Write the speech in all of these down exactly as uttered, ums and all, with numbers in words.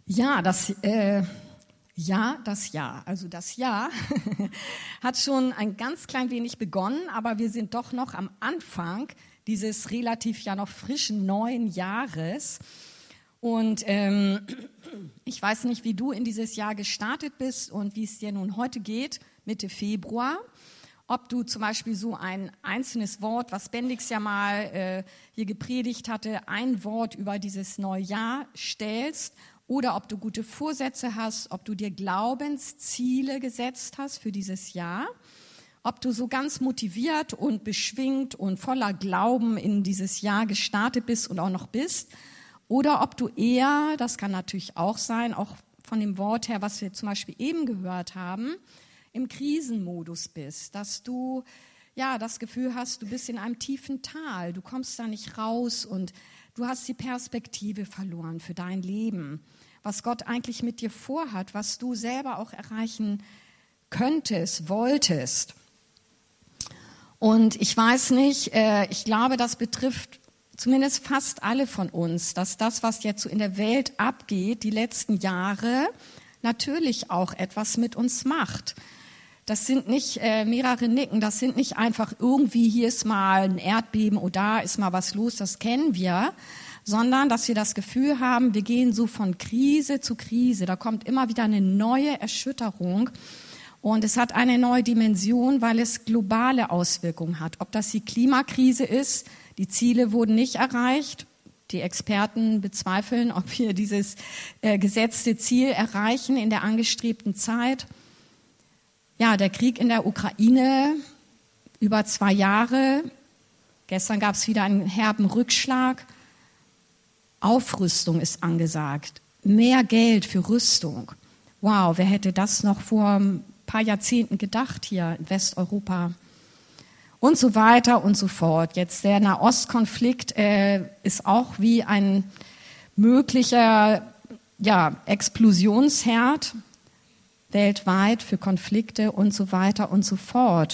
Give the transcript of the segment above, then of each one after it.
Ja, das äh, Ja, das Jahr. Also das Jahr hat schon ein ganz klein wenig begonnen, aber wir sind doch noch am Anfang dieses relativ ja noch frischen neuen Jahres. Und ähm, ich weiß nicht, wie du in dieses Jahr gestartet bist und wie es dir nun heute geht, Mitte Februar. Ob du zum Beispiel so ein einzelnes Wort, was Bendix ja mal äh, hier gepredigt hatte, ein Wort über dieses neue Jahr stellst, oder ob du gute Vorsätze hast, ob du dir Glaubensziele gesetzt hast für dieses Jahr, ob du so ganz motiviert und beschwingt und voller Glauben in dieses Jahr gestartet bist und auch noch bist, oder ob du eher, das kann natürlich auch sein, auch von dem Wort her, was wir zum Beispiel eben gehört haben, im Krisenmodus bist, dass du ja das Gefühl hast, du bist in einem tiefen Tal, du kommst da nicht raus und du hast die Perspektive verloren für dein Leben, was Gott eigentlich mit dir vorhat, was du selber auch erreichen könntest, wolltest. Und ich weiß nicht, ich glaube, das betrifft zumindest fast alle von uns, dass das, was jetzt so in der Welt abgeht, die letzten Jahre, natürlich auch etwas mit uns macht. Das sind nicht äh, mehrere Nicken, das sind nicht einfach irgendwie, hier ist mal ein Erdbeben oder da ist mal was los, das kennen wir, sondern dass wir das Gefühl haben, wir gehen so von Krise zu Krise. Da kommt immer wieder eine neue Erschütterung und es hat eine neue Dimension, weil es globale Auswirkungen hat. Ob das die Klimakrise ist, die Ziele wurden nicht erreicht. Die Experten bezweifeln, ob wir dieses äh, gesetzte Ziel erreichen in der angestrebten Zeit. Ja, der Krieg in der Ukraine über zwei Jahre. Gestern gab es wieder einen herben Rückschlag. Aufrüstung ist angesagt. Mehr Geld für Rüstung. Wow, wer hätte das noch vor ein paar Jahrzehnten gedacht hier in Westeuropa? Und so weiter und so fort. Jetzt der Nahostkonflikt äh, ist auch wie ein möglicher ja, Explosionsherd weltweit für Konflikte und so weiter und so fort.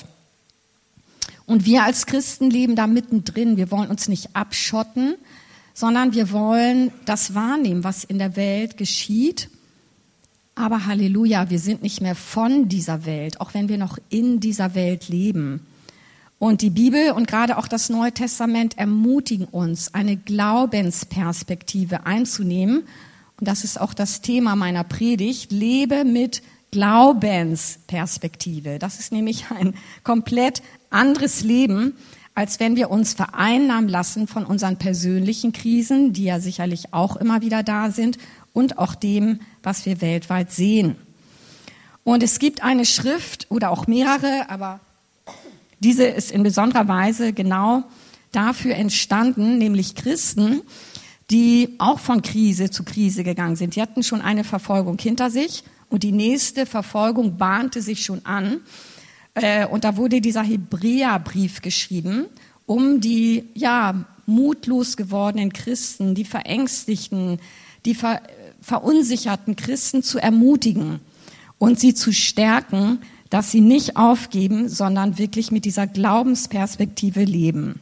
Und wir als Christen leben da mittendrin. Wir wollen uns nicht abschotten, sondern wir wollen das wahrnehmen, was in der Welt geschieht. Aber Halleluja, wir sind nicht mehr von dieser Welt, auch wenn wir noch in dieser Welt leben. Und die Bibel und gerade auch das Neue Testament ermutigen uns, eine Glaubensperspektive einzunehmen. Und das ist auch das Thema meiner Predigt. Lebe mit Glaubensperspektive. Das ist nämlich ein komplett anderes Leben, als wenn wir uns vereinnahmen lassen von unseren persönlichen Krisen, die ja sicherlich auch immer wieder da sind, und auch dem, was wir weltweit sehen. Und es gibt eine Schrift oder auch mehrere, aber diese ist in besonderer Weise genau dafür entstanden, nämlich Christen, die auch von Krise zu Krise gegangen sind. Die hatten schon eine Verfolgung hinter sich und die nächste Verfolgung bahnte sich schon an. Und da wurde dieser Hebräerbrief geschrieben, um die ja mutlos gewordenen Christen, die verängstigten, die ver- verunsicherten Christen zu ermutigen und sie zu stärken, dass sie nicht aufgeben, sondern wirklich mit dieser Glaubensperspektive leben.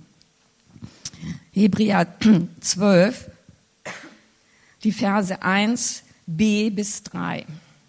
Hebräer zwölf, die Verse eins b bis drei.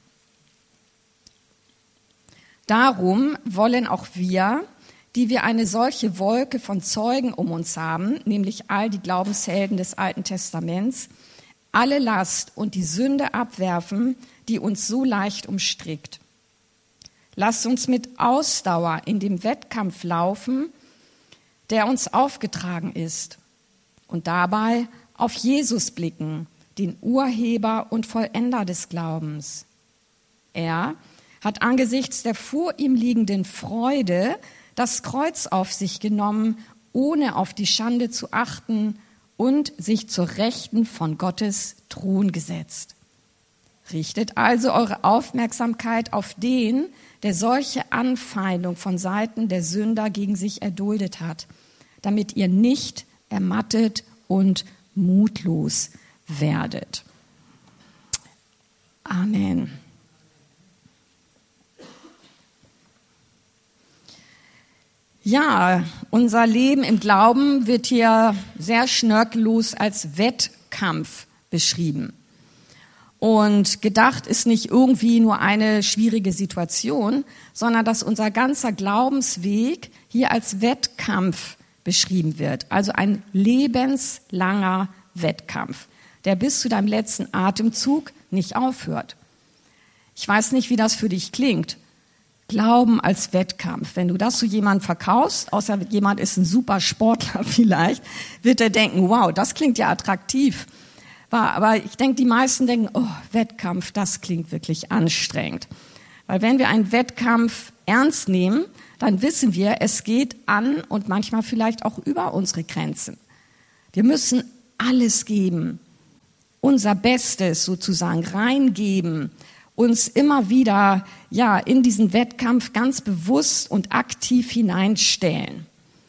Darum wollen auch wir, die wir eine solche Wolke von Zeugen um uns haben, nämlich all die Glaubenshelden des Alten Testaments, alle Last und die Sünde abwerfen, die uns so leicht umstrickt. Lasst uns mit Ausdauer in dem Wettkampf laufen, der uns aufgetragen ist, und dabei auf Jesus blicken, den Urheber und Vollender des Glaubens. Er hat angesichts der vor ihm liegenden Freude das Kreuz auf sich genommen, ohne auf die Schande zu achten, und sich zur Rechten von Gottes Thron gesetzt. Richtet also eure Aufmerksamkeit auf den, der solche Anfeindung von Seiten der Sünder gegen sich erduldet hat, damit ihr nicht ermattet und mutlos werdet. Amen. Ja, unser Leben im Glauben wird hier sehr schnörkellos als Wettkampf beschrieben. Und gedacht ist nicht irgendwie nur eine schwierige Situation, sondern dass unser ganzer Glaubensweg hier als Wettkampf beschrieben wird. Also ein lebenslanger Wettkampf, der bis zu deinem letzten Atemzug nicht aufhört. Ich weiß nicht, wie das für dich klingt. Glauben als Wettkampf. Wenn du das zu jemandem verkaufst, außer jemand ist ein super Sportler vielleicht, wird er denken, wow, das klingt ja attraktiv. Aber ich denke, die meisten denken, oh, Wettkampf, das klingt wirklich anstrengend. Weil wenn wir einen Wettkampf ernst nehmen, dann wissen wir, es geht an und manchmal vielleicht auch über unsere Grenzen. Wir müssen alles geben, unser Bestes sozusagen reingeben, uns immer wieder ja in diesen Wettkampf ganz bewusst und aktiv hineinstellen.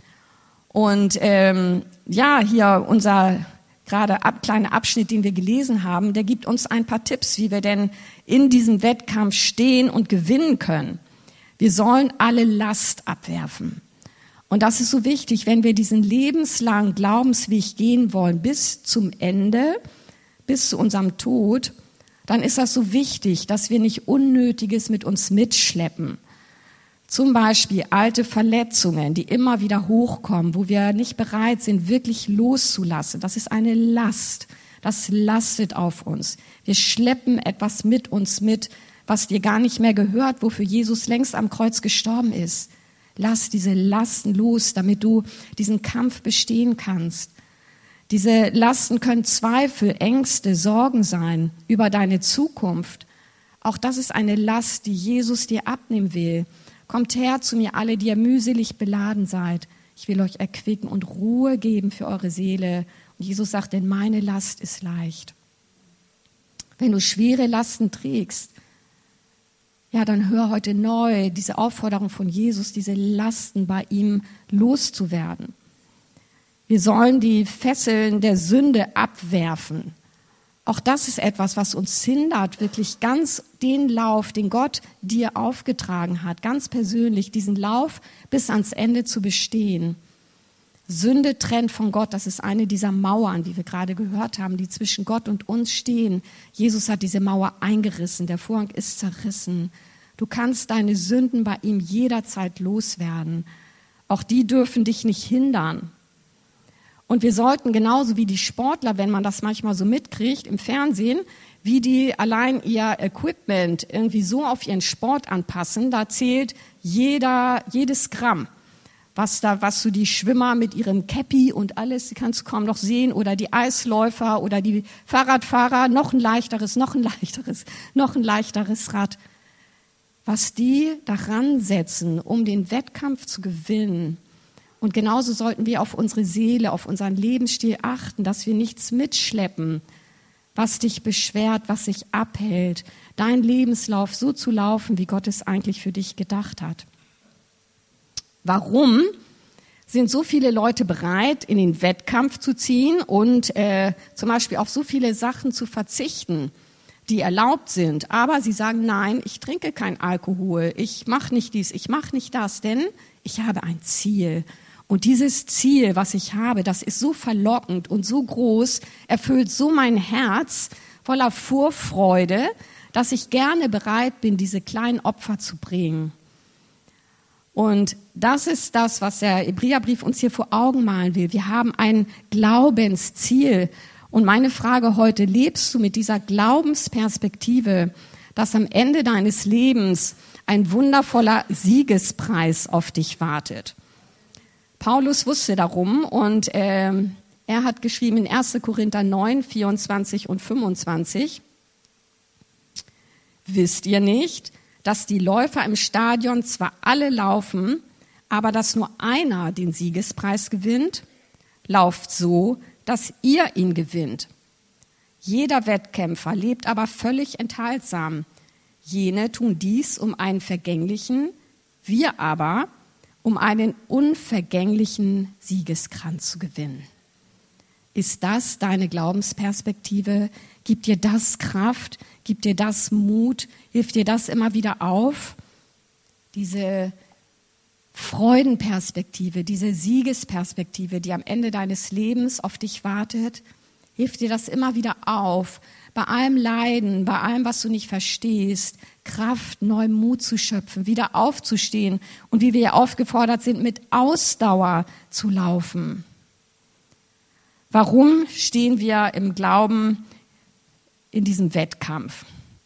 Und ähm, ja, hier unser gerade ab, kleiner Abschnitt, den wir gelesen haben, der gibt uns ein paar Tipps, wie wir denn in diesem Wettkampf stehen und gewinnen können. Wir sollen alle Last abwerfen. Und das ist so wichtig, wenn wir diesen lebenslangen Glaubensweg gehen wollen bis zum Ende, bis zu unserem Tod, dann ist das so wichtig, dass wir nicht Unnötiges mit uns mitschleppen. Zum Beispiel alte Verletzungen, die immer wieder hochkommen, wo wir nicht bereit sind, wirklich loszulassen. Das ist eine Last. Das lastet auf uns. Wir schleppen etwas mit uns mit, was dir gar nicht mehr gehört, wofür Jesus längst am Kreuz gestorben ist. Lass diese Lasten los, damit du diesen Kampf bestehen kannst. Diese Lasten können Zweifel, Ängste, Sorgen sein über deine Zukunft. Auch das ist eine Last, die Jesus dir abnehmen will. Kommt her zu mir, alle, die ihr mühselig beladen seid. Ich will euch erquicken und Ruhe geben für eure Seele. Und Jesus sagt, denn meine Last ist leicht. Wenn du schwere Lasten trägst, ja, dann hör heute neu diese Aufforderung von Jesus, diese Lasten bei ihm loszuwerden. Wir sollen die Fesseln der Sünde abwerfen. Auch das ist etwas, was uns hindert, wirklich ganz den Lauf, den Gott dir aufgetragen hat, ganz persönlich, diesen Lauf bis ans Ende zu bestehen. Sünde trennt von Gott, das ist eine dieser Mauern, wie wir gerade gehört haben, die zwischen Gott und uns stehen. Jesus hat diese Mauer eingerissen, der Vorhang ist zerrissen. Du kannst deine Sünden bei ihm jederzeit loswerden. Auch die dürfen dich nicht hindern. Und wir sollten genauso wie die Sportler, wenn man das manchmal so mitkriegt im Fernsehen, wie die allein ihr Equipment irgendwie so auf ihren Sport anpassen, da zählt jeder, jedes Gramm. Was da, was so die Schwimmer mit ihrem Käppi und alles, die kannst du kaum noch sehen, oder die Eisläufer oder die Fahrradfahrer, noch ein leichteres, noch ein leichteres, noch ein leichteres Rad. Was die daran setzen, um den Wettkampf zu gewinnen. Und genauso sollten wir auf unsere Seele, auf unseren Lebensstil achten, dass wir nichts mitschleppen, was dich beschwert, was dich abhält, deinen Lebenslauf so zu laufen, wie Gott es eigentlich für dich gedacht hat. Warum sind so viele Leute bereit, in den Wettkampf zu ziehen und äh, zum Beispiel auf so viele Sachen zu verzichten, die erlaubt sind? Aber sie sagen, nein, ich trinke kein Alkohol, ich mache nicht dies, ich mache nicht das, denn ich habe ein Ziel. Und dieses Ziel, was ich habe, das ist so verlockend und so groß, erfüllt so mein Herz voller Vorfreude, dass ich gerne bereit bin, diese kleinen Opfer zu bringen. Und das ist das, was der Hebräerbrief uns hier vor Augen malen will. Wir haben ein Glaubensziel. Und meine Frage heute, lebst du mit dieser Glaubensperspektive, dass am Ende deines Lebens ein wundervoller Siegespreis auf dich wartet? Paulus wusste darum und äh, er hat geschrieben in erster Korinther neun, vierundzwanzig und fünfundzwanzig, wisst ihr nicht, dass die Läufer im Stadion zwar alle laufen, aber dass nur einer den Siegespreis gewinnt? Lauft so, dass ihr ihn gewinnt. Jeder Wettkämpfer lebt aber völlig enthaltsam. Jene tun dies um einen vergänglichen, wir aber um einen unvergänglichen Siegeskranz zu gewinnen. Ist das deine Glaubensperspektive? Gibt dir das Kraft? Gibt dir das Mut? Hilft dir das immer wieder auf? Diese Freudenperspektive, diese Siegesperspektive, die am Ende deines Lebens auf dich wartet, Hilft dir das immer wieder auf, bei allem Leiden, bei allem, was du nicht verstehst, Kraft, neuen Mut zu schöpfen, wieder aufzustehen und wie wir ja aufgefordert sind, mit Ausdauer zu laufen. Warum stehen wir im Glauben in diesem Wettkampf?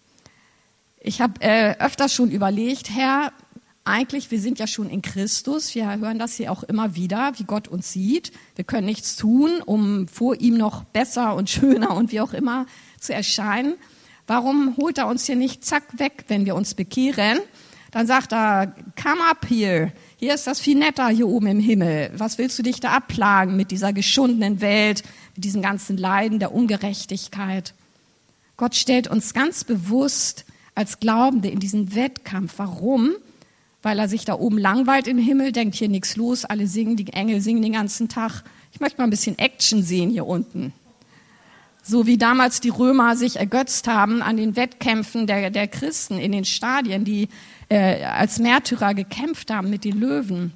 Ich habe äh, öfters schon überlegt, Herr, eigentlich, wir sind ja schon in Christus, wir hören das hier auch immer wieder, wie Gott uns sieht. Wir können nichts tun, um vor ihm noch besser und schöner und wie auch immer zu erscheinen. Warum holt er uns hier nicht zack weg, wenn wir uns bekehren? Dann sagt er, come up here, hier ist das viel netter hier oben im Himmel. Was willst du dich da abplagen mit dieser geschundenen Welt, mit diesem ganzen Leiden, der Ungerechtigkeit? Gott stellt uns ganz bewusst als Glaubende in diesen Wettkampf. Warum? Weil er sich da oben langweilt im Himmel, denkt, hier nichts los, alle singen, die Engel singen den ganzen Tag. Ich möchte mal ein bisschen Action sehen hier unten. So wie damals die Römer sich ergötzt haben an den Wettkämpfen der, der Christen in den Stadien, die äh, als Märtyrer gekämpft haben mit den Löwen.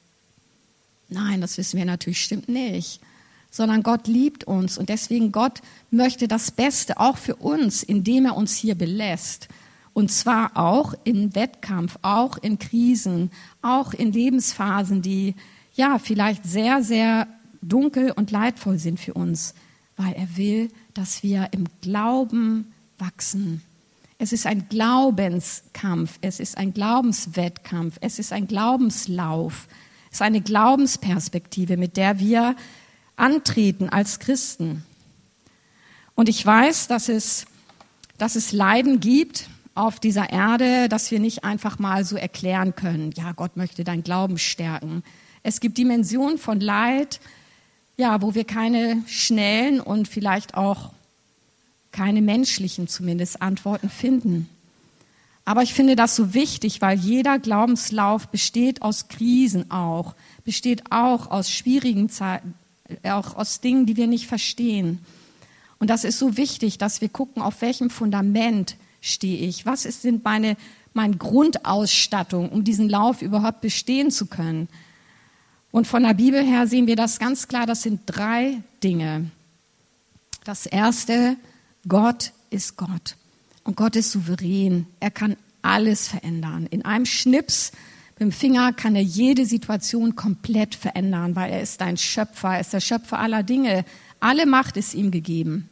Nein, das wissen wir natürlich, stimmt nicht. Sondern Gott liebt uns und deswegen Gott möchte das Beste auch für uns, indem er uns hier belässt. Und zwar auch im Wettkampf, auch in Krisen, auch in Lebensphasen, die ja vielleicht sehr, sehr dunkel und leidvoll sind für uns, weil er will, dass wir im Glauben wachsen. Es ist ein Glaubenskampf, es ist ein Glaubenswettkampf, es ist ein Glaubenslauf, es ist eine Glaubensperspektive, mit der wir antreten als Christen. Und ich weiß, dass es, dass es Leiden gibt auf dieser Erde, dass wir nicht einfach mal so erklären können, ja, Gott möchte deinen Glauben stärken. Es gibt Dimensionen von Leid, ja, wo wir keine schnellen und vielleicht auch keine menschlichen zumindest Antworten finden. Aber ich finde das so wichtig, weil jeder Glaubenslauf besteht aus Krisen auch, besteht auch aus schwierigen Zeiten, auch aus Dingen, die wir nicht verstehen. Und das ist so wichtig, dass wir gucken, auf welchem Fundament stehe ich? Was ist, sind meine, meine Grundausstattung, um diesen Lauf überhaupt bestehen zu können? Und von der Bibel her sehen wir das ganz klar, das sind drei Dinge. Das erste, Gott ist Gott. Und Gott ist souverän. Er kann alles verändern. In einem Schnips mit dem Finger kann er jede Situation komplett verändern, weil er ist ein Schöpfer, er ist der Schöpfer aller Dinge. Alle Macht ist ihm gegeben.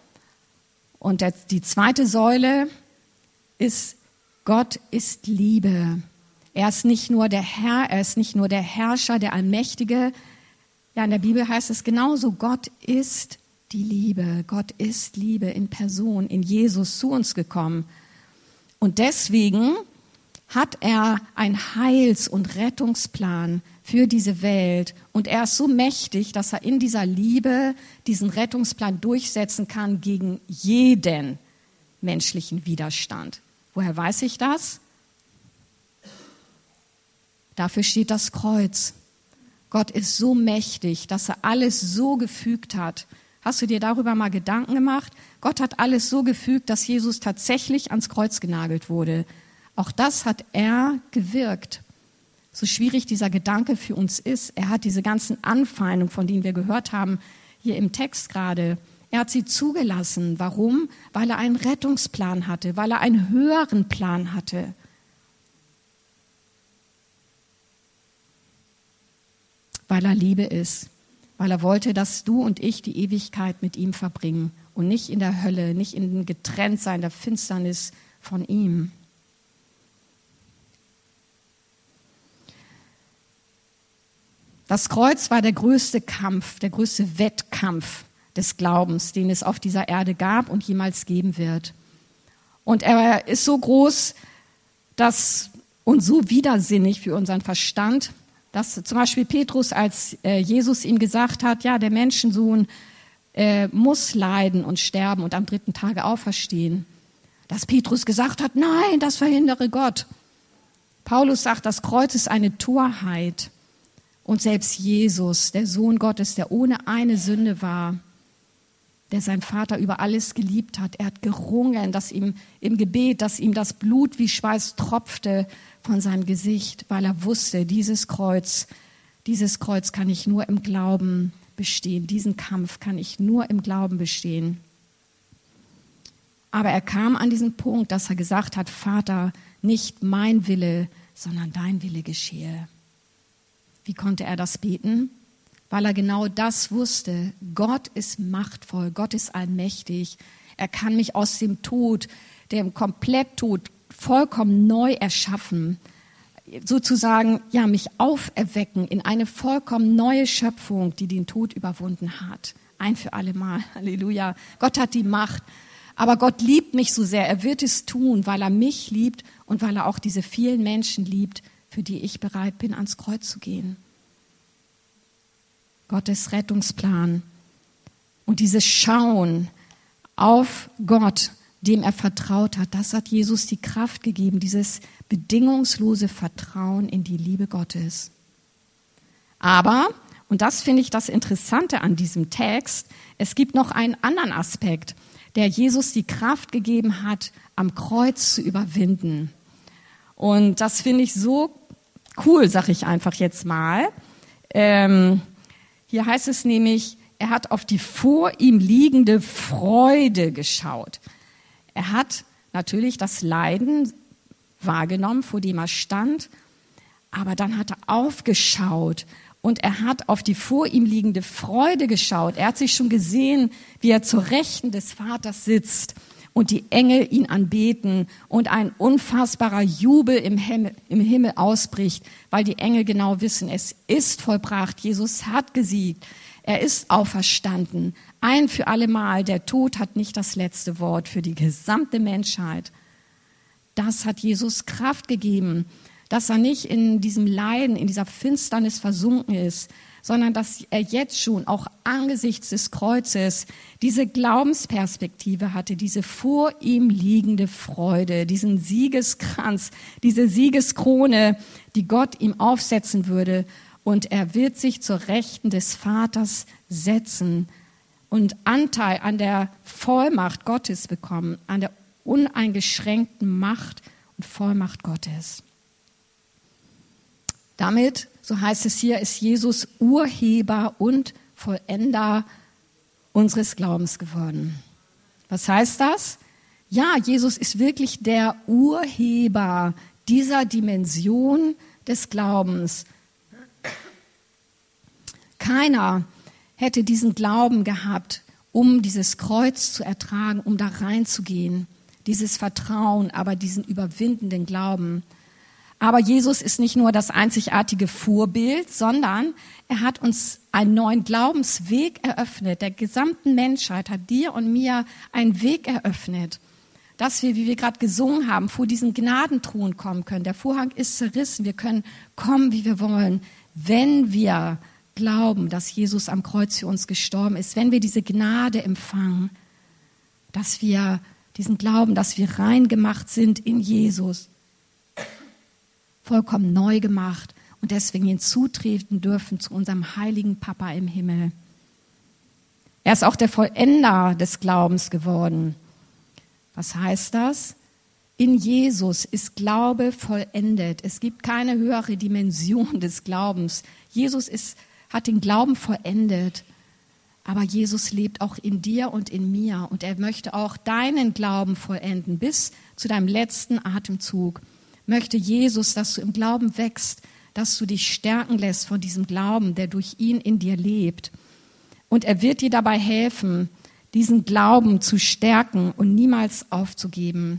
Und der, die zweite Säule ist, Gott ist Liebe. Er ist nicht nur der Herr, er ist nicht nur der Herrscher, der Allmächtige. Ja, in der Bibel heißt es genauso, Gott ist die Liebe. Gott ist Liebe in Person, in Jesus zu uns gekommen. Und deswegen hat er einen Heils- und Rettungsplan für diese Welt. Und er ist so mächtig, dass er in dieser Liebe diesen Rettungsplan durchsetzen kann gegen jeden menschlichen Widerstand. Woher weiß ich das? Dafür steht das Kreuz. Gott ist so mächtig, dass er alles so gefügt hat. Hast du dir darüber mal Gedanken gemacht? Gott hat alles so gefügt, dass Jesus tatsächlich ans Kreuz genagelt wurde. Auch das hat er gewirkt. So schwierig dieser Gedanke für uns ist, er hat diese ganzen Anfeindungen, von denen wir gehört haben, hier im Text gerade, er hat sie zugelassen. Warum? Weil er einen Rettungsplan hatte, weil er einen höheren Plan hatte. Weil er Liebe ist, weil er wollte, dass du und ich die Ewigkeit mit ihm verbringen und nicht in der Hölle, nicht in dem Getrenntsein, der Finsternis von ihm. Das Kreuz war der größte Kampf, der größte Wettkampf des Glaubens, den es auf dieser Erde gab und jemals geben wird. Und er ist so groß, dass und so widersinnig für unseren Verstand, dass zum Beispiel Petrus, als äh, Jesus ihm gesagt hat, ja, der Menschensohn äh, muss leiden und sterben und am dritten Tage auferstehen, dass Petrus gesagt hat, nein, das verhindere Gott. Paulus sagt, das Kreuz ist eine Torheit. Und selbst Jesus, der Sohn Gottes, der ohne eine Sünde war, der seinen Vater über alles geliebt hat, er hat gerungen, dass ihm im Gebet, dass ihm das Blut wie Schweiß tropfte von seinem Gesicht, weil er wusste, dieses Kreuz, dieses Kreuz kann ich nur im Glauben bestehen. Diesen Kampf kann ich nur im Glauben bestehen. Aber er kam an diesen Punkt, dass er gesagt hat, Vater, nicht mein Wille, sondern dein Wille geschehe. Wie konnte er das beten? Weil er genau das wusste. Gott ist machtvoll, Gott ist allmächtig. Er kann mich aus dem Tod, dem Kompletttod, vollkommen neu erschaffen. Sozusagen, ja, mich auferwecken in eine vollkommen neue Schöpfung, die den Tod überwunden hat. Ein für alle Mal. Halleluja. Gott hat die Macht. Aber Gott liebt mich so sehr. Er wird es tun, weil er mich liebt und weil er auch diese vielen Menschen liebt, für die ich bereit bin, ans Kreuz zu gehen. Gottes Rettungsplan und dieses Schauen auf Gott, dem er vertraut hat, das hat Jesus die Kraft gegeben, dieses bedingungslose Vertrauen in die Liebe Gottes. Aber, und das finde ich das Interessante an diesem Text, es gibt noch einen anderen Aspekt, der Jesus die Kraft gegeben hat, am Kreuz zu überwinden. Und das finde ich so cool, sage ich einfach jetzt mal. Ähm, hier heißt es nämlich, er hat auf die vor ihm liegende Freude geschaut. Er hat natürlich das Leiden wahrgenommen, vor dem er stand, aber dann hat er aufgeschaut und er hat auf die vor ihm liegende Freude geschaut. Er hat sich schon gesehen, wie er zur Rechten des Vaters sitzt und die Engel ihn anbeten und ein unfassbarer Jubel im Himmel, im Himmel ausbricht, weil die Engel genau wissen, es ist vollbracht, Jesus hat gesiegt. Er ist auferstanden, ein für alle Mal. Der Tod hat nicht das letzte Wort für die gesamte Menschheit. Das hat Jesus Kraft gegeben, dass er nicht in diesem Leiden, in dieser Finsternis versunken ist, sondern dass er jetzt schon auch angesichts des Kreuzes diese Glaubensperspektive hatte, diese vor ihm liegende Freude, diesen Siegeskranz, diese Siegeskrone, die Gott ihm aufsetzen würde. Und er wird sich zur Rechten des Vaters setzen und Anteil an der Vollmacht Gottes bekommen, an der uneingeschränkten Macht und Vollmacht Gottes. Damit, so heißt es hier, ist Jesus Urheber und Vollender unseres Glaubens geworden. Was heißt das? Ja, Jesus ist wirklich der Urheber dieser Dimension des Glaubens. Keiner hätte diesen Glauben gehabt, um dieses Kreuz zu ertragen, um da reinzugehen, dieses Vertrauen, aber diesen überwindenden Glauben. Aber Jesus ist nicht nur das einzigartige Vorbild, sondern er hat uns einen neuen Glaubensweg eröffnet. Der gesamten Menschheit hat dir und mir einen Weg eröffnet, dass wir, wie wir gerade gesungen haben, vor diesen Gnadenthron kommen können. Der Vorhang ist zerrissen. Wir können kommen, wie wir wollen, wenn wir glauben, dass Jesus am Kreuz für uns gestorben ist, wenn wir diese Gnade empfangen, dass wir diesen Glauben, dass wir rein gemacht sind in Jesus, vollkommen neu gemacht und deswegen hinzutreten dürfen zu unserem heiligen Papa im Himmel. Er ist auch der Vollender des Glaubens geworden. Was heißt das? In Jesus ist Glaube vollendet. Es gibt keine höhere Dimension des Glaubens. Jesus ist hat den Glauben vollendet, aber Jesus lebt auch in dir und in mir und er möchte auch deinen Glauben vollenden bis zu deinem letzten Atemzug. Möchte Jesus, dass du im Glauben wächst, dass du dich stärken lässt von diesem Glauben, der durch ihn in dir lebt. Und er wird dir dabei helfen, diesen Glauben zu stärken und niemals aufzugeben.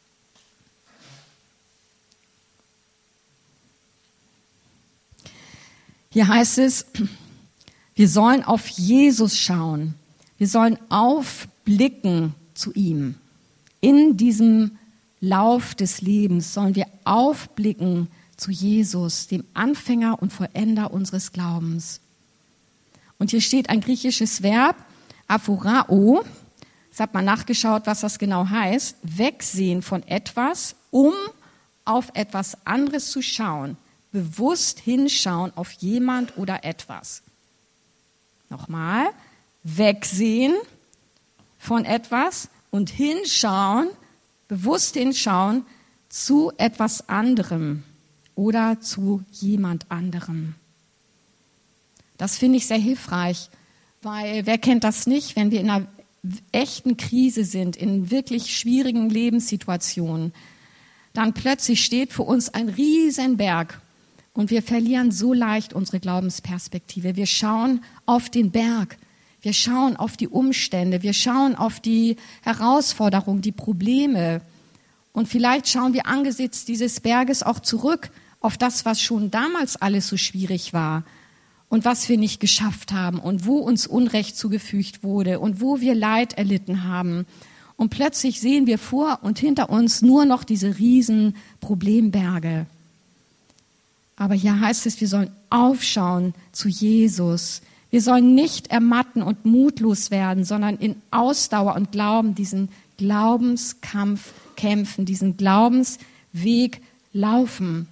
Hier heißt es, wir sollen auf Jesus schauen. Wir sollen aufblicken zu ihm. In diesem Lauf des Lebens sollen wir aufblicken zu Jesus, dem Anfänger und Vollender unseres Glaubens. Und hier steht ein griechisches Verb, aphorao. Jetzt hat man nachgeschaut, was das genau heißt. Wegsehen von etwas, um auf etwas anderes zu schauen. Bewusst hinschauen auf jemand oder etwas. Nochmal, wegsehen von etwas und hinschauen, bewusst hinschauen zu etwas anderem oder zu jemand anderem. Das finde ich sehr hilfreich, Weil wer kennt das nicht, wenn wir in einer echten Krise sind, in wirklich schwierigen Lebenssituationen, dann plötzlich steht vor uns ein Riesenberg und wir verlieren so leicht unsere Glaubensperspektive. Wir schauen auf den Berg, wir schauen auf die Umstände, wir schauen auf die Herausforderungen, die Probleme und vielleicht schauen wir angesichts dieses Berges auch zurück auf das, was schon damals alles so schwierig war und was wir nicht geschafft haben und wo uns Unrecht zugefügt wurde und wo wir Leid erlitten haben. Und plötzlich sehen wir vor und hinter uns nur noch diese riesen Problemberge. Aber hier heißt es, wir sollen aufschauen zu Jesus. Wir sollen nicht ermatten und mutlos werden, sondern in Ausdauer und Glauben diesen Glaubenskampf kämpfen, diesen Glaubensweg laufen.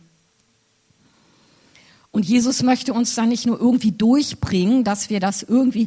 Und Jesus möchte uns dann nicht nur irgendwie durchbringen, dass wir das irgendwie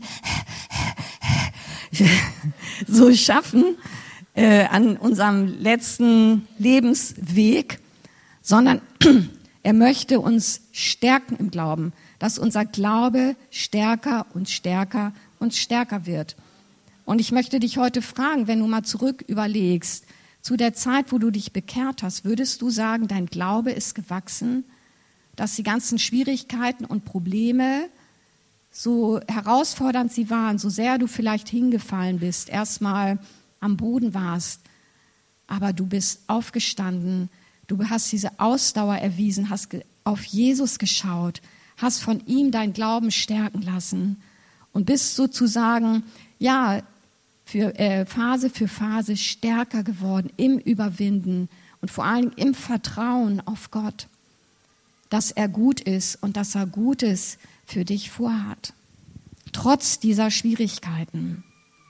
so schaffen äh, an unserem letzten Lebensweg, sondern er möchte uns stärken im Glauben, dass unser Glaube stärker und stärker und stärker wird. Und ich möchte dich heute fragen, wenn du mal zurück überlegst, zu der Zeit, wo du dich bekehrt hast, würdest du sagen, dein Glaube ist gewachsen, dass die ganzen Schwierigkeiten und Probleme, so herausfordernd sie waren, so sehr du vielleicht hingefallen bist, erstmal am Boden warst, aber du bist aufgestanden, du hast diese Ausdauer erwiesen, hast auf Jesus geschaut, hast von ihm dein Glauben stärken lassen und bist sozusagen, ja, für, äh, Phase für Phase stärker geworden im Überwinden und vor allem im Vertrauen auf Gott, dass er gut ist und dass er Gutes für dich vorhat, trotz dieser Schwierigkeiten.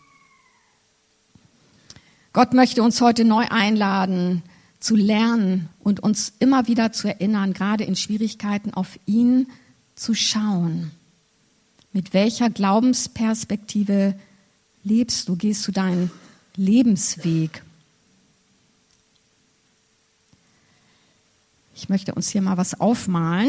Gott möchte uns heute neu einladen, zu lernen und uns immer wieder zu erinnern, gerade in Schwierigkeiten auf ihn zu schauen. Mit welcher Glaubensperspektive lebst du, gehst du deinen Lebensweg? Ich möchte uns hier mal was aufmalen.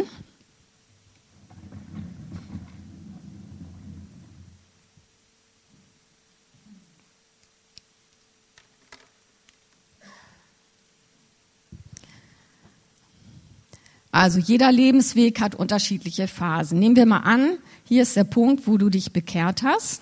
Also jeder Lebensweg hat unterschiedliche Phasen. Nehmen wir mal an, hier ist der Punkt, wo du dich bekehrt hast.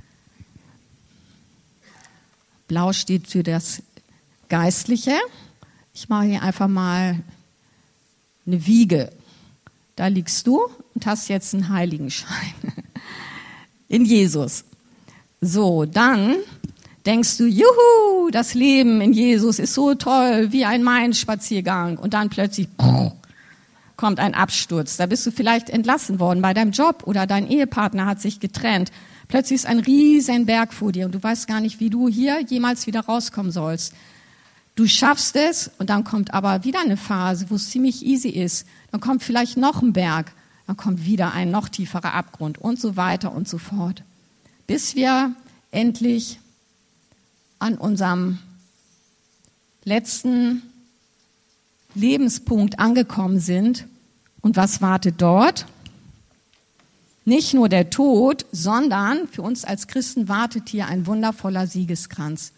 Blau steht für das Geistliche. Ich mache hier einfach mal eine Wiege. Da liegst du und hast jetzt einen Heiligenschein in Jesus. So, dann denkst du, juhu, das Leben in Jesus ist so toll, wie ein Main-Spaziergang. Und dann plötzlich kommt ein Absturz. Da bist du vielleicht entlassen worden bei deinem Job oder dein Ehepartner hat sich getrennt. Plötzlich ist ein riesen Berg vor dir und du weißt gar nicht, wie du hier jemals wieder rauskommen sollst. Du schaffst es und dann kommt aber wieder eine Phase, wo es ziemlich easy ist. Dann kommt vielleicht noch ein Berg, dann kommt wieder ein noch tieferer Abgrund und so weiter und so fort. Bis wir endlich an unserem letzten Lebenspunkt angekommen sind. Und was wartet dort? Nicht nur der Tod, sondern für uns als Christen wartet hier ein wundervoller Siegeskranz.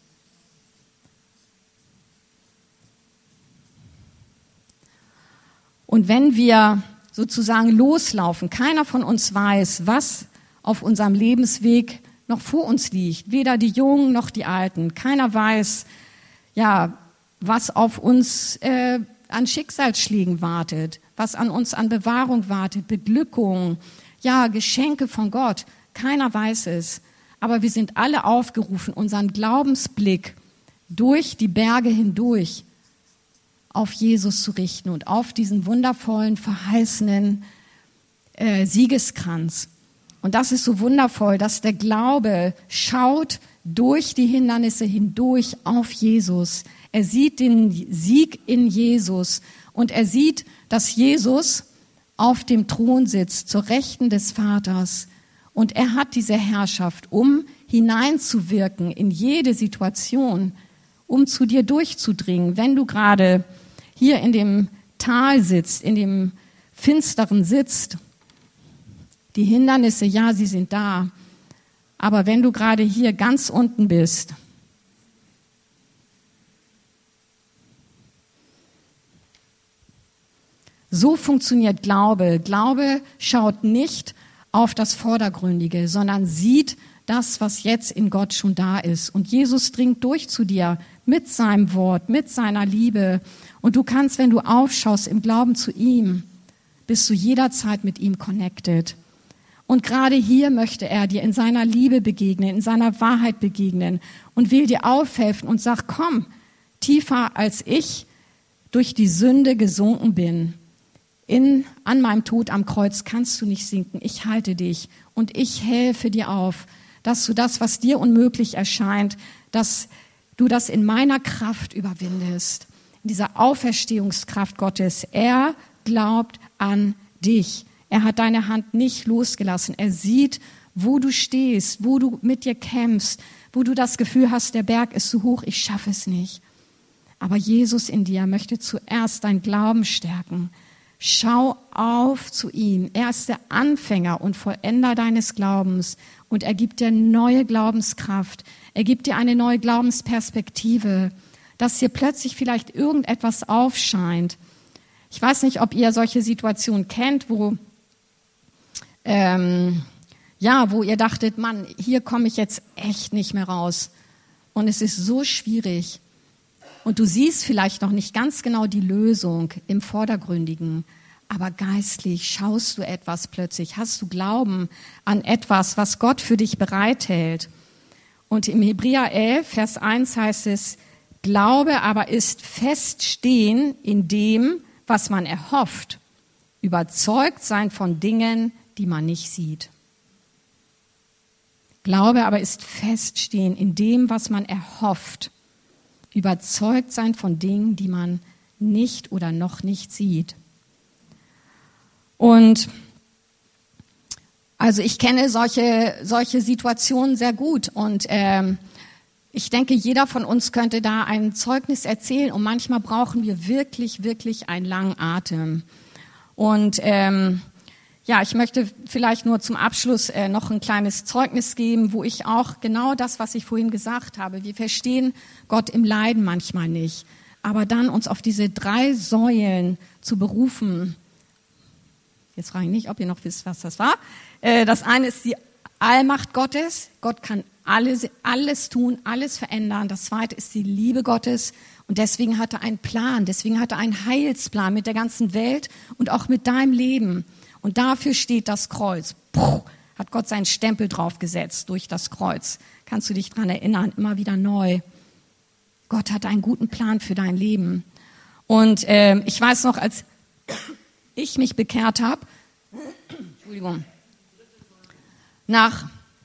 Und wenn wir sozusagen loslaufen, keiner von uns weiß, was auf unserem Lebensweg noch vor uns liegt. Weder die Jungen noch die Alten. Keiner weiß, ja, was auf uns äh, an Schicksalsschlägen wartet, was an uns an Bewahrung wartet, Beglückung, ja, Geschenke von Gott. Keiner weiß es. Aber wir sind alle aufgerufen, unseren Glaubensblick durch die Berge hindurch auf Jesus zu richten und auf diesen wundervollen, verheißenen äh, Siegeskranz. Und das ist so wundervoll, dass der Glaube schaut durch die Hindernisse hindurch auf Jesus. Er sieht den Sieg in Jesus und er sieht, dass Jesus auf dem Thron sitzt, zur Rechten des Vaters. Und er hat diese Herrschaft, um hineinzuwirken in jede Situation, um zu dir durchzudringen. Wenn du gerade hier in dem Tal sitzt, in dem Finsteren sitzt, die Hindernisse, ja, sie sind da, Aber wenn du gerade hier ganz unten bist, so funktioniert Glaube. Glaube schaut nicht auf das Vordergründige, sondern sieht das, was jetzt in Gott schon da ist. Und Jesus dringt durch zu dir mit seinem Wort, mit seiner Liebe. Und du kannst, wenn du aufschaust im Glauben zu ihm, bist du jederzeit mit ihm connected. Und gerade hier möchte er dir in seiner Liebe begegnen, in seiner Wahrheit begegnen und will dir aufhelfen und sagt, komm, tiefer als ich durch die Sünde gesunken bin. In, an meinem Tod am Kreuz kannst du nicht sinken. Ich halte dich und ich helfe dir auf, dass du das, was dir unmöglich erscheint, dass du das in meiner Kraft überwindest. In dieser Auferstehungskraft Gottes. Er glaubt an dich. Er hat deine Hand nicht losgelassen. Er sieht, wo du stehst, wo du mit dir kämpfst, wo du das Gefühl hast, der Berg ist zu hoch, ich schaffe es nicht. Aber Jesus in dir möchte zuerst dein Glauben stärken. Schau auf zu ihm. Er ist der Anfänger und Vollender deines Glaubens und er gibt dir neue Glaubenskraft. Er gibt dir eine neue Glaubensperspektive, dass dir plötzlich vielleicht irgendetwas aufscheint. Ich weiß nicht, ob ihr solche Situationen kennt, wo, ähm, ja, wo ihr dachtet, Mann, hier komme ich jetzt echt nicht mehr raus. Und es ist so schwierig. Und du siehst vielleicht noch nicht ganz genau die Lösung im Vordergründigen, aber geistlich schaust du etwas plötzlich, hast du Glauben an etwas, was Gott für dich bereithält. Und im Hebräer elf, Vers eins heißt es, Glaube aber ist Feststehen in dem, was man erhofft, überzeugt sein von Dingen, die man nicht sieht. Glaube aber ist Feststehen in dem, was man erhofft, überzeugt sein von Dingen, die man nicht oder noch nicht sieht. Und also ich kenne solche, solche Situationen sehr gut und ähm, ich denke, jeder von uns könnte da ein Zeugnis erzählen und manchmal brauchen wir wirklich, wirklich einen langen Atem. Und ähm, ja, ich möchte vielleicht nur zum Abschluss äh, noch ein kleines Zeugnis geben, wo ich auch genau das, was ich vorhin gesagt habe, wir verstehen Gott im Leiden manchmal nicht, aber dann uns auf diese drei Säulen zu berufen. Jetzt frage ich nicht, ob ihr noch wisst, was das war. Äh, das eine ist die Allmacht Gottes. Gott kann alles, alles tun, alles verändern. Das zweite ist die Liebe Gottes. Und deswegen hat er einen Plan, deswegen hat er einen Heilsplan mit der ganzen Welt und auch mit deinem Leben. Und dafür steht das Kreuz. Puh, hat Gott seinen Stempel draufgesetzt durch das Kreuz. Kannst du dich daran erinnern, immer wieder neu. Gott hat einen guten Plan für dein Leben. Und äh, ich weiß noch, als ich mich bekehrt habe, Entschuldigung, nach,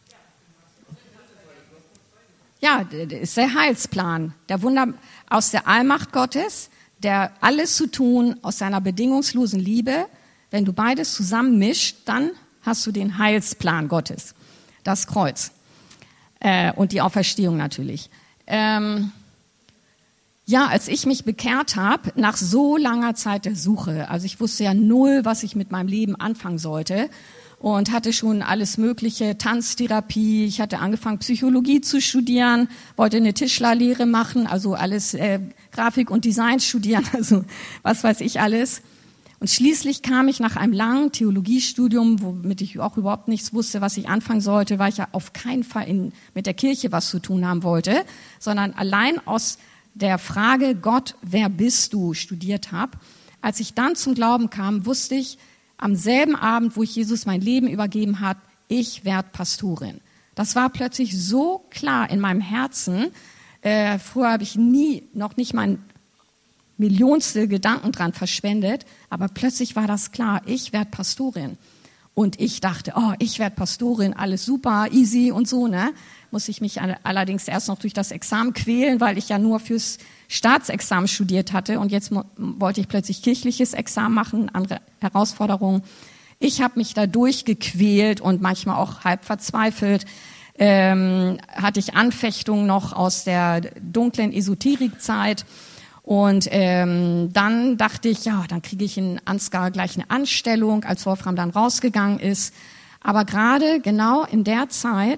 ja, das ist der Heilsplan, der Wunder aus der Allmacht Gottes, der alles zu tun aus seiner bedingungslosen Liebe. Wenn du beides zusammen mischst, dann hast du den Heilsplan Gottes, das Kreuz äh, und die Auferstehung natürlich. Ähm, ja, als ich mich bekehrt habe, nach so langer Zeit der Suche, also ich wusste ja null, was ich mit meinem Leben anfangen sollte und hatte schon alles mögliche, Tanztherapie, ich hatte angefangen Psychologie zu studieren, wollte eine Tischlerlehre machen, also alles äh, Grafik und Design studieren, also was weiß ich alles. Und schließlich kam ich nach einem langen Theologiestudium, womit ich auch überhaupt nichts wusste, was ich anfangen sollte, weil ich ja auf keinen Fall in, mit der Kirche was zu tun haben wollte, sondern allein aus der Frage, Gott, wer bist du, studiert habe. Als ich dann zum Glauben kam, wusste ich am selben Abend, wo ich Jesus mein Leben übergeben hat, ich werde Pastorin. Das war plötzlich so klar in meinem Herzen. Äh, früher habe ich nie, noch nicht mein Millionste Gedanken dran verschwendet, aber plötzlich war das klar, ich werde Pastorin. Und ich dachte, oh, ich werde Pastorin, alles super, easy und so, ne? Muss ich mich allerdings erst noch durch das Examen quälen, weil ich ja nur fürs Staatsexamen studiert hatte und jetzt mo- wollte ich plötzlich kirchliches Examen machen, andere Herausforderungen. Ich habe mich da durchgequält und manchmal auch halb verzweifelt. Ähm, hatte ich Anfechtungen noch aus der dunklen Esoterikzeit. Und ähm, dann dachte ich, ja, dann kriege ich in Ansgar gleich eine Anstellung, als Wolfram dann rausgegangen ist. Aber gerade genau in der Zeit,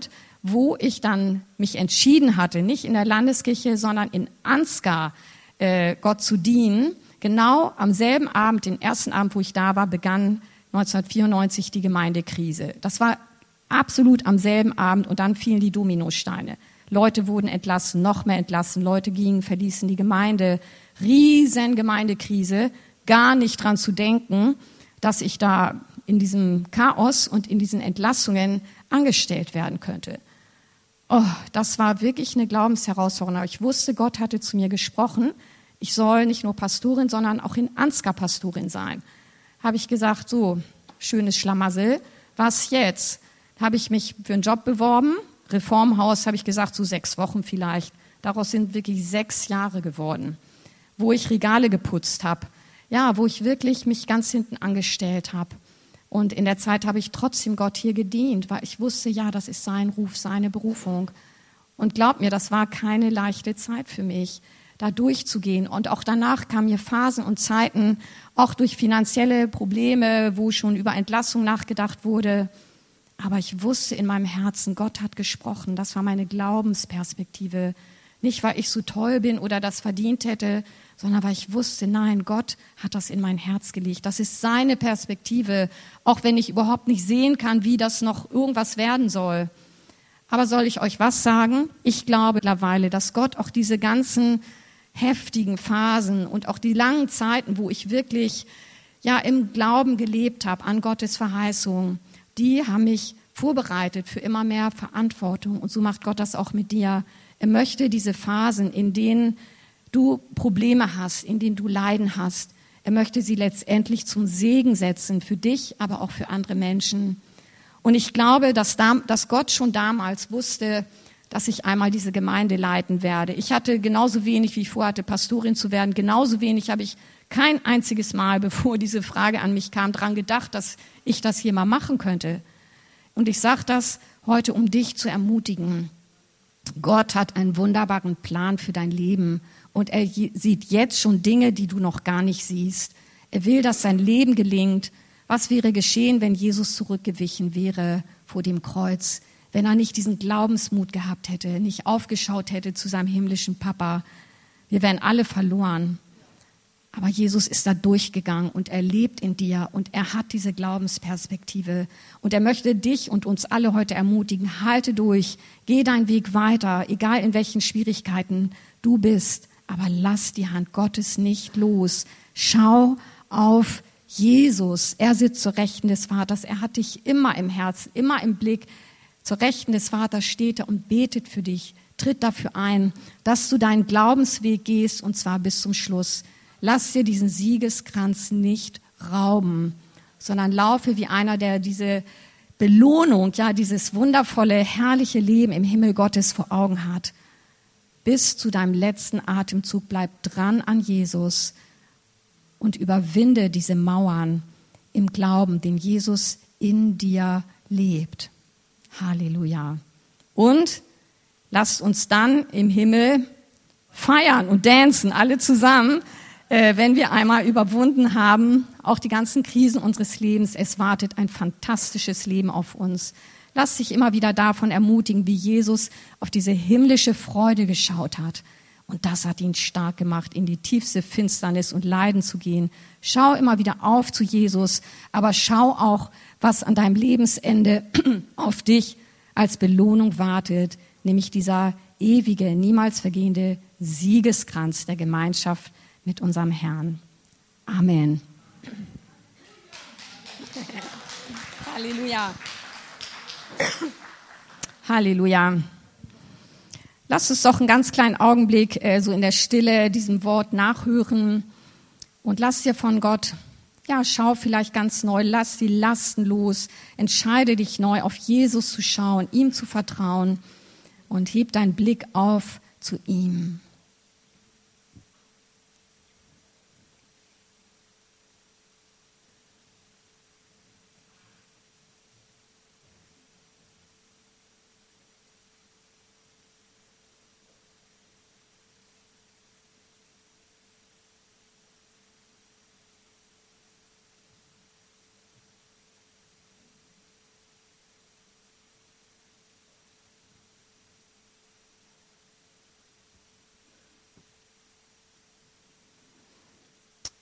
wo ich dann mich entschieden hatte, nicht in der Landeskirche, sondern in Ansgar äh, Gott zu dienen, genau am selben Abend, den ersten Abend, wo ich da war, begann neunzehnhundertvierundneunzig die Gemeindekrise. Das war absolut am selben Abend und dann fielen die Dominosteine. Leute wurden entlassen, noch mehr entlassen, Leute gingen, verließen die Gemeinde. Riesen Gemeindekrise, gar nicht dran zu denken, dass ich da in diesem Chaos und in diesen Entlassungen angestellt werden könnte. Oh, das war wirklich eine Glaubensherausforderung. Aber ich wusste, Gott hatte zu mir gesprochen, ich soll nicht nur Pastorin, sondern auch in Ansgar Pastorin sein. Habe ich gesagt, so, schönes Schlamassel, was jetzt? Habe ich mich für einen Job beworben, Reformhaus, habe ich gesagt, so sechs Wochen vielleicht. Daraus sind wirklich sechs Jahre geworden, wo ich Regale geputzt habe, ja, wo ich wirklich mich ganz hinten angestellt habe. Und in der Zeit habe ich trotzdem Gott hier gedient, weil ich wusste, ja, das ist sein Ruf, seine Berufung. Und glaub mir, das war keine leichte Zeit für mich, da durchzugehen. Und auch danach kamen mir Phasen und Zeiten, auch durch finanzielle Probleme, wo schon über Entlassung nachgedacht wurde. Aber ich wusste in meinem Herzen, Gott hat gesprochen. Das war meine Glaubensperspektive. Nicht, weil ich so toll bin oder das verdient hätte, sondern weil ich wusste, nein, Gott hat das in mein Herz gelegt. Das ist seine Perspektive, auch wenn ich überhaupt nicht sehen kann, wie das noch irgendwas werden soll. Aber soll ich euch was sagen? Ich glaube mittlerweile, dass Gott auch diese ganzen heftigen Phasen und auch die langen Zeiten, wo ich wirklich ja im Glauben gelebt habe an Gottes Verheißung, die haben mich vorbereitet für immer mehr Verantwortung. Und so macht Gott das auch mit dir. Er möchte diese Phasen, in denen du Probleme hast, in denen du Leiden hast, er möchte sie letztendlich zum Segen setzen für dich, aber auch für andere Menschen. Und ich glaube, dass, da, dass Gott schon damals wusste, dass ich einmal diese Gemeinde leiten werde. Ich hatte genauso wenig, wie ich vorhatte, Pastorin zu werden, genauso wenig habe ich kein einziges Mal, bevor diese Frage an mich kam, daran gedacht, dass ich das hier mal machen könnte. Und ich sage das heute, um dich zu ermutigen. Gott hat einen wunderbaren Plan für dein Leben und er sieht jetzt schon Dinge, die du noch gar nicht siehst. Er will, dass dein Leben gelingt. Was wäre geschehen, wenn Jesus zurückgewichen wäre vor dem Kreuz? Wenn er nicht diesen Glaubensmut gehabt hätte, nicht aufgeschaut hätte zu seinem himmlischen Papa. Wir wären alle verloren. Aber Jesus ist da durchgegangen und er lebt in dir und er hat diese Glaubensperspektive. Und er möchte dich und uns alle heute ermutigen, halte durch, geh deinen Weg weiter, egal in welchen Schwierigkeiten du bist. Aber lass die Hand Gottes nicht los. Schau auf Jesus. Er sitzt zur Rechten des Vaters. Er hat dich immer im Herzen, immer im Blick. Zur Rechten des Vaters steht er und betet für dich. Tritt dafür ein, dass du deinen Glaubensweg gehst und zwar bis zum Schluss. Lass dir diesen Siegeskranz nicht rauben, sondern laufe wie einer, der diese Belohnung, ja, dieses wundervolle, herrliche Leben im Himmel Gottes vor Augen hat. Bis zu deinem letzten Atemzug bleib dran an Jesus und überwinde diese Mauern im Glauben, den Jesus in dir lebt. Halleluja. Und lasst uns dann im Himmel feiern und dancen, alle zusammen, äh, wenn wir einmal überwunden haben, auch die ganzen Krisen unseres Lebens. Es wartet ein fantastisches Leben auf uns. Lass dich immer wieder davon ermutigen, wie Jesus auf diese himmlische Freude geschaut hat. Und das hat ihn stark gemacht, in die tiefste Finsternis und Leiden zu gehen. Schau immer wieder auf zu Jesus, aber schau auch, was an deinem Lebensende auf dich als Belohnung wartet, nämlich dieser ewige, niemals vergehende Siegeskranz der Gemeinschaft mit unserem Herrn. Amen. Halleluja. Halleluja. Lass uns doch einen ganz kleinen Augenblick äh, so in der Stille diesem Wort nachhören und lass dir von Gott, ja, schau vielleicht ganz neu, lass die Lasten los, entscheide dich neu auf Jesus zu schauen, ihm zu vertrauen und heb deinen Blick auf zu ihm.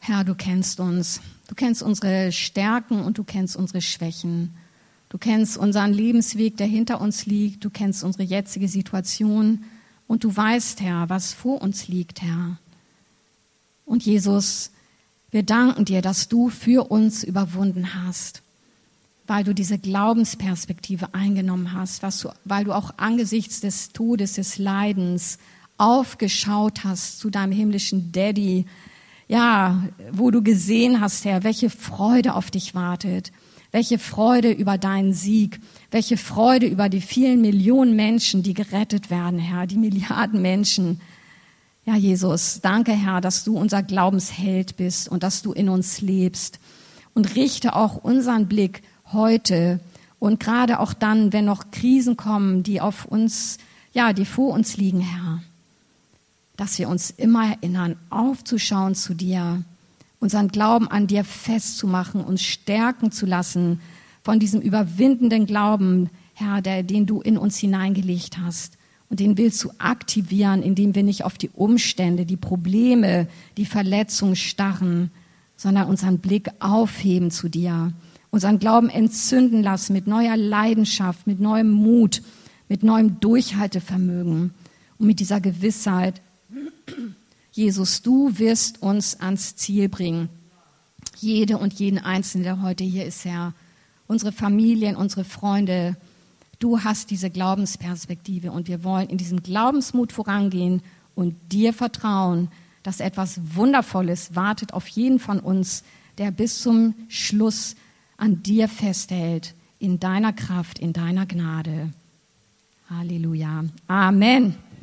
Herr, du kennst uns. Du kennst unsere Stärken und du kennst unsere Schwächen. Du kennst unseren Lebensweg, der hinter uns liegt. Du kennst unsere jetzige Situation. Und du weißt, Herr, was vor uns liegt, Herr. Und Jesus, wir danken dir, dass du für uns überwunden hast, weil du diese Glaubensperspektive eingenommen hast, was du, weil du auch angesichts des Todes, des Leidens aufgeschaut hast zu deinem himmlischen Daddy, ja, wo du gesehen hast, Herr, welche Freude auf dich wartet, welche Freude über deinen Sieg, welche Freude über die vielen Millionen Menschen, die gerettet werden, Herr, die Milliarden Menschen. Ja, Jesus, danke, Herr, dass du unser Glaubensheld bist und dass du in uns lebst. Und richte auch unseren Blick heute und gerade auch dann, wenn noch Krisen kommen, die auf uns, ja, die vor uns liegen, Herr, dass wir uns immer erinnern, aufzuschauen zu dir, unseren Glauben an dir festzumachen, uns stärken zu lassen von diesem überwindenden Glauben, Herr, der, den du in uns hineingelegt hast. Und den willst du aktivieren, indem wir nicht auf die Umstände, die Probleme, die Verletzungen starren, sondern unseren Blick aufheben zu dir, unseren Glauben entzünden lassen mit neuer Leidenschaft, mit neuem Mut, mit neuem Durchhaltevermögen und mit dieser Gewissheit, Jesus, du wirst uns ans Ziel bringen. Jede und jeden Einzelnen, der heute hier ist, Herr, unsere Familien, unsere Freunde, du hast diese Glaubensperspektive und wir wollen in diesem Glaubensmut vorangehen und dir vertrauen, dass etwas Wundervolles wartet auf jeden von uns, der bis zum Schluss an dir festhält, in deiner Kraft, in deiner Gnade. Halleluja. Amen.